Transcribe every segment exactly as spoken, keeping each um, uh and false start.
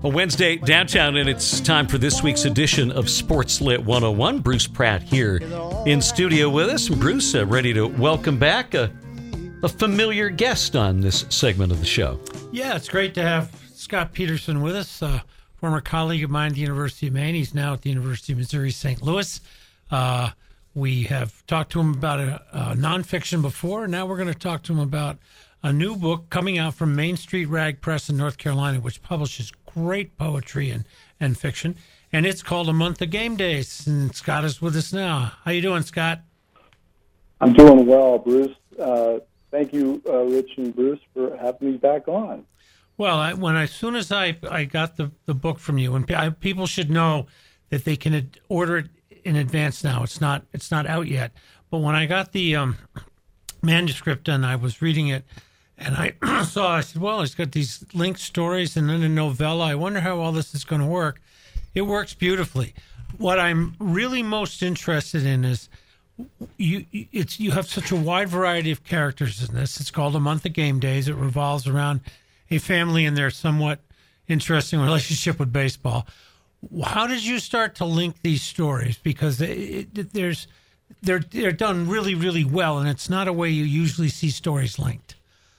A Wednesday downtown, and it's time for this week's edition of Sports Lit one oh one. Bruce Pratt here in studio with us. And Bruce, uh, ready to welcome back a, a familiar guest on this segment of the show. Yeah, it's great to have Scott Peterson with us, uh, former colleague of mine at the University of Maine. He's now at the University of Missouri Saint Louis. Uh, we have talked to him about a, a nonfiction before, and now we're going to talk to him about a new book coming out from Main Street Rag Press in North Carolina, which publishes great poetry and, and fiction, and it's called A Month of Game Days. And Scott is with us now. How you doing, Scott? I'm doing well, Bruce. Uh, thank you, uh, Rich and Bruce, for having me back on. Well, I, when as soon as I, I got the, the book from you, and I, people should know that they can ad- order it in advance now. It's not it's not out yet. But when I got the um, manuscript and I was reading it, and I saw, I said, well, it's got these linked stories and then a novella. I wonder how all this is going to work. It works beautifully. What I'm really most interested in is you it's you have such a wide variety of characters in this. It's called A Month of Game Days. It revolves around a family and their somewhat interesting relationship with baseball. How did you start to link these stories? Because it, it, there's they're they're done really, really well, and it's not a way you usually see stories linked.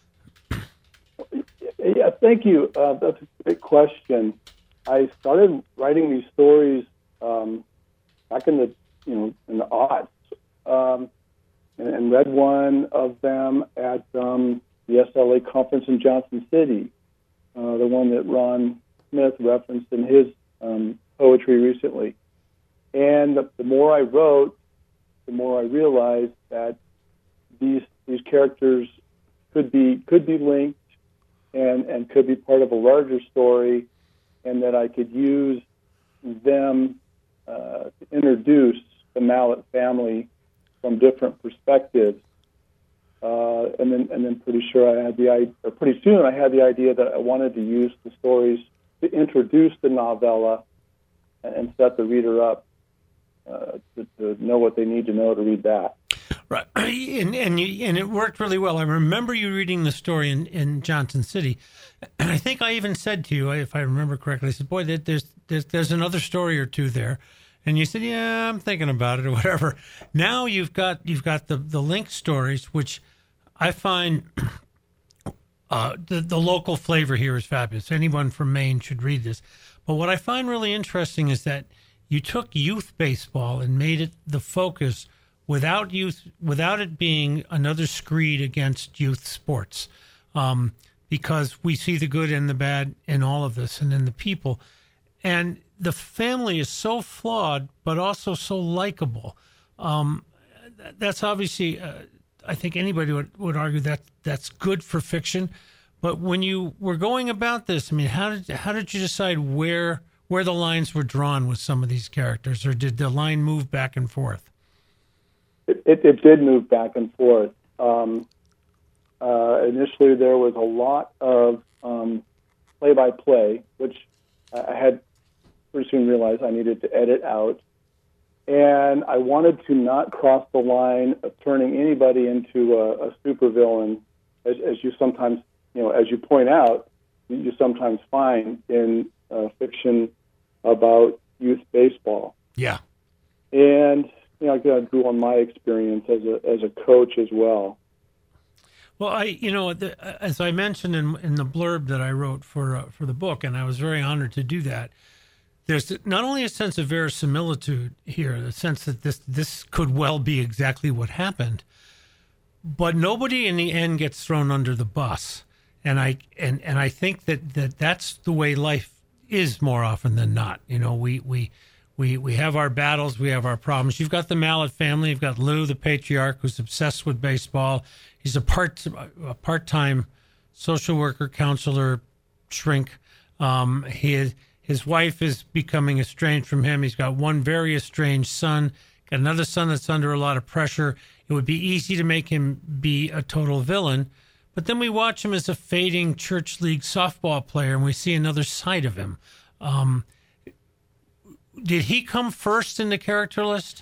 Yeah, thank you. Uh, that's a great question. I started writing these stories um, back in the you know in the aughts, um, and, and read one of them at um, the S L A conference in Johnson City, uh, the one that Ron Smith referenced in his um, poetry recently. And the, the more I wrote, the more I realized that these these characters could be could be linked and, and could be part of a larger story, and that I could use them uh, to introduce the Mallet family from different perspectives. Uh, and then, and then, pretty sure I had the idea, or pretty soon I had the idea that I wanted to use the stories to introduce the novella and, and set the reader up uh, to, to know what they need to know to read that. Right, and and, you, and it worked really well. I remember you reading the story in, in Johnson City, and I think I even said to you, if I remember correctly, I said, "Boy, there's there's there's another story or two there," and you said, "Yeah, I'm thinking about it," or whatever. Now you've got you've got the the linked stories, which I find uh, the the local flavor here is fabulous. Anyone from Maine should read this. But what I find really interesting is that you took youth baseball and made it the focus, without youth, without it being another screed against youth sports, um, because we see the good and the bad in all of this and in the people. And the family is so flawed, but also so likable. Um, that's obviously, uh, I think anybody would, would argue that that's good for fiction. But when you were going about this, I mean, how did how did you decide where where the lines were drawn with some of these characters, or did the line move back and forth? It, it, it did move back and forth. Um, uh, initially, there was a lot of um, play-by-play, which I had pretty soon realized I needed to edit out. And I wanted to not cross the line of turning anybody into a, a supervillain, as, as you sometimes, you know, as you point out, you sometimes find in uh, fiction about youth baseball. Yeah. And you know, I drew on my experience as a as a coach as well. Well, I, you know, the, as I mentioned in in the blurb that I wrote for uh, for the book, and I was very honored to do that. There's not only a sense of verisimilitude here, the sense that this this could well be exactly what happened, but nobody in the end gets thrown under the bus. And I and, and I think that, that that's the way life is more often than not. You know, we we. We we have our battles, we have our problems. You've got the Mallet family. You've got Lou, the patriarch, who's obsessed with baseball. He's a part a part-time social worker, counselor, shrink. Um, his his wife is becoming estranged from him. He's got one very estranged son. Got another son that's under a lot of pressure. It would be easy to make him be a total villain, but then we watch him as a fading church league softball player, and we see another side of him. Um, Did he come first in the character list?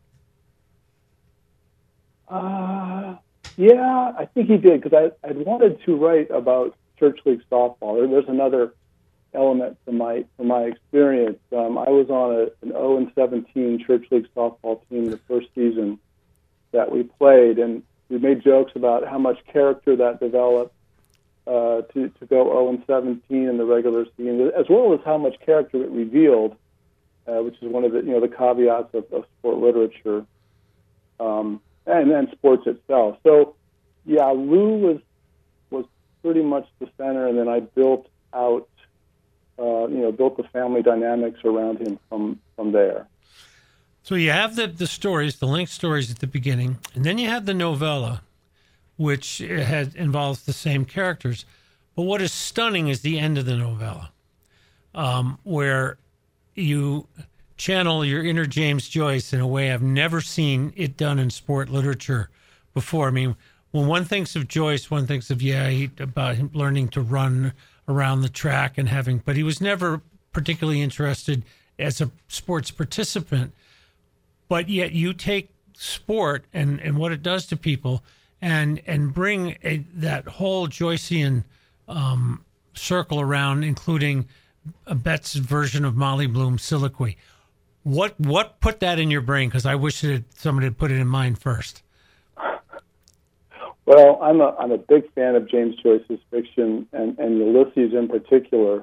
Uh, yeah, I think he did, because I I'd wanted to write about church league softball. There's another element from my from my experience. Um, I was on a, an oh and seventeen church league softball team the first season that we played, and we made jokes about how much character that developed uh, to to go oh and seventeen in the regular season, as well as how much character it revealed, uh, which is one of the you know the caveats of, of sport literature, um, and then sports itself. So, yeah, Lou was was pretty much the center, and then I built out. Uh, you know, built the family dynamics around him from, from there. So you have the, the stories, the linked stories at the beginning, and then you have the novella, which has involves the same characters. But what is stunning is the end of the novella, um, where you channel your inner James Joyce in a way I've never seen it done in sport literature before. I mean, when one thinks of Joyce, one thinks of, yeah, he, about him learning to run around the track and having, but he was never particularly interested as a sports participant. But yet you take sport and, and what it does to people and and bring a, that whole Joycean um, circle around, including a Bet's version of Molly Bloom's Soliloquy. What what put that in your brain? Because I wish that somebody had put it in mine first. Well, I'm a I'm a big fan of James Joyce's fiction and, and Ulysses in particular,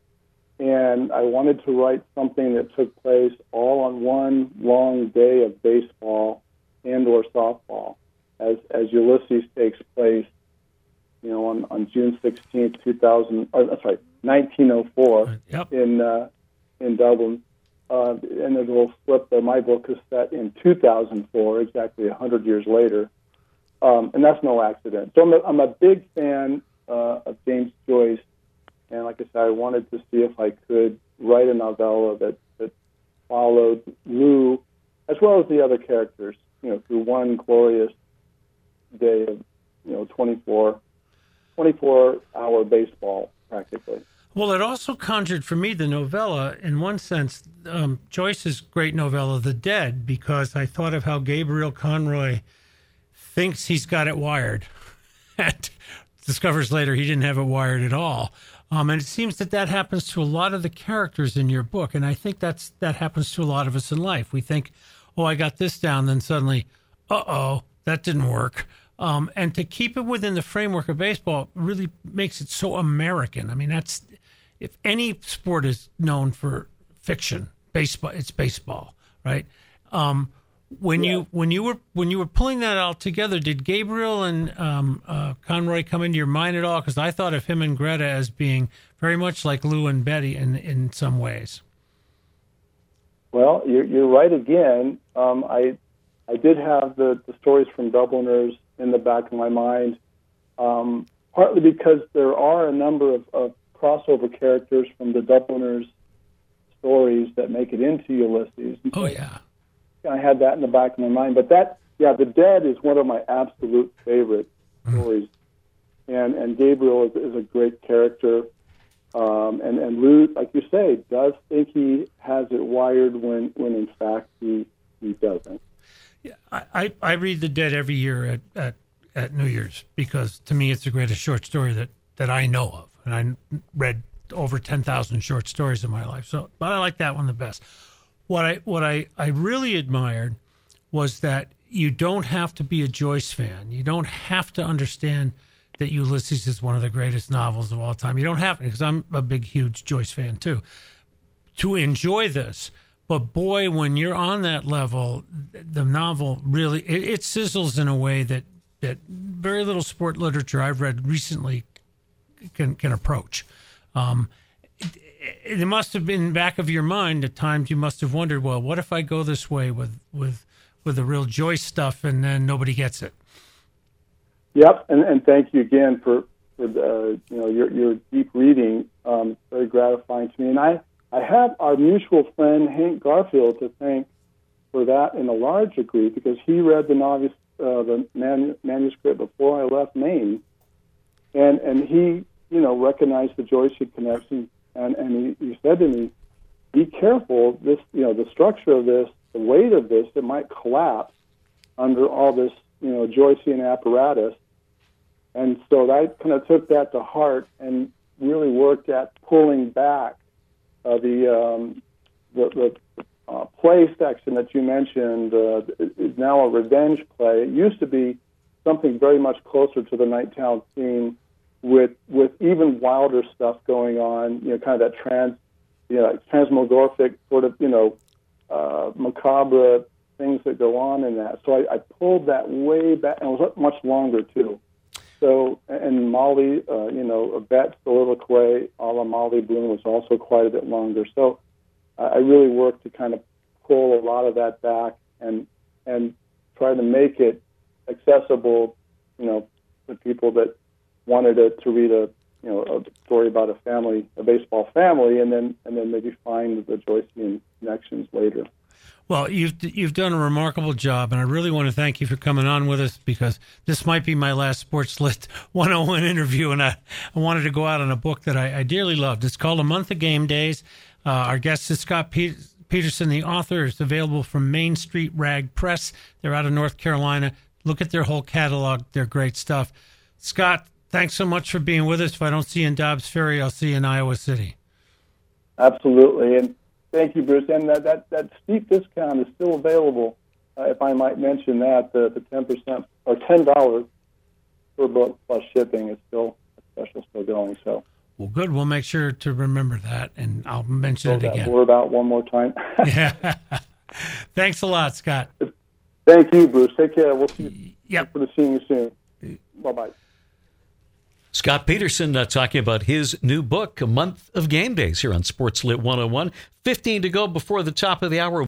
and I wanted to write something that took place all on one long day of baseball and or softball, as as Ulysses takes place, you know, on, on June sixteenth, two thousand. Or, sorry, nineteen oh four yep. in uh, in Dublin. Uh, and there's a little slip there. My book is set in two thousand four, exactly one hundred years later. Um, and that's no accident. So I'm a, I'm a big fan uh, of James Joyce, and like I said, I wanted to see if I could write a novella that, that followed Lou, as well as the other characters, you know, through one glorious day of, you know, twenty-four, twenty-four hour baseball, practically. Well, it also conjured for me the novella, in one sense, um, Joyce's great novella, The Dead, because I thought of how Gabriel Conroy thinks he's got it wired and discovers later he didn't have it wired at all. Um, and it seems that that happens to a lot of the characters in your book. And I think that's that happens to a lot of us in life. We think, oh, I got this down. Then suddenly, uh-oh, that didn't work. Um, and to keep it within the framework of baseball really makes it so American. I mean, that's if any sport is known for fiction, baseball, it's baseball, right? Um When yeah. you when you were when you were pulling that all together, did Gabriel and um, uh, Conroy come into your mind at all? Because I thought of him and Greta as being very much like Lou and Betty in in some ways. Well, you're, you're right again. Um, I I did have the, the stories from Dubliners in the back of my mind, um, partly because there are a number of, of crossover characters from the Dubliners stories that make it into Ulysses. Oh yeah. I had that in the back of my mind, but that, yeah, The Dead is one of my absolute favorite stories, and and Gabriel is, is a great character, um, and and Lou, like you say, does think he has it wired when, when in fact he he doesn't. Yeah, I, I read The Dead every year at, at, at New Year's because to me it's the greatest short story that, that I know of, and I read over ten thousand short stories in my life, so but I like that one the best. What I what I, I really admired was that you don't have to be a Joyce fan. You don't have to understand that Ulysses is one of the greatest novels of all time. You don't have to, because I'm a big, huge Joyce fan too, to enjoy this. But boy, when you're on that level, the novel really, it, it sizzles in a way that, that very little sport literature I've read recently can, can approach. Um, It must have been back of your mind at times. You must have wondered, well, what if I go this way with with with the real Joyce stuff, and then nobody gets it? Yep, and, and thank you again for for the, you know your your deep reading. Um, it's very gratifying to me, and I I have our mutual friend Hank Garfield to thank for that in a large degree, because he read the novice uh, the man, manuscript before I left Maine, and and he you know recognized the Joycean connection. And, and he, he said to me, be careful, this, you know, the structure of this, the weight of this, it might collapse under all this, you know, Joycean apparatus. And so I kind of took that to heart. And really worked at pulling back uh, the um, the, the uh, play section that you mentioned uh, is now a revenge play. It used to be something very much closer to the Nighttown scene, with with even wilder stuff going on. You know, kind of that trans, you know, transmogorphic sort of, you know, uh, macabre things that go on in that. So I, I pulled that way back, and it was much longer too. So, and Molly, uh, you know, Yvette's soliloquy a la Molly Bloom was also quite a bit longer. So uh, I really worked to kind of pull a lot of that back and and try to make it accessible, you know, to people that wanted to, to read a, you know, a story about a family, a baseball family, and then and then maybe find the Joycean connections later. Well, you've you've done a remarkable job, and I really want to thank you for coming on with us, because this might be my last Sports Lit one oh one interview, and I, I wanted to go out on a book that I, I dearly loved. It's called A Month of Game Days. Uh, our guest is Scott Pe- Peterson, the author. Is available from Main Street Rag Press. They're out of North Carolina. Look at their whole catalog. They're great stuff. Scott, thanks so much for being with us. If I don't see you in Dobbs Ferry, I'll see you in Iowa City. Absolutely, and thank you, Bruce. And that, that, that steep discount is still available, uh, if I might mention that. The, the ten percent or ten dollars per book plus shipping is still a special, still going. So, well, good. We'll make sure to remember that, and I'll mention it that again. word out one more time. Yeah. Thanks a lot, Scott. Thank you, Bruce. Take care. We'll see you. Yep. Look forward to seeing you soon. Bye-bye. Scott Peterson uh, talking about his new book, A Month of Game Days, here on Sports Lit one oh one. fifteen to go before the top of the hour.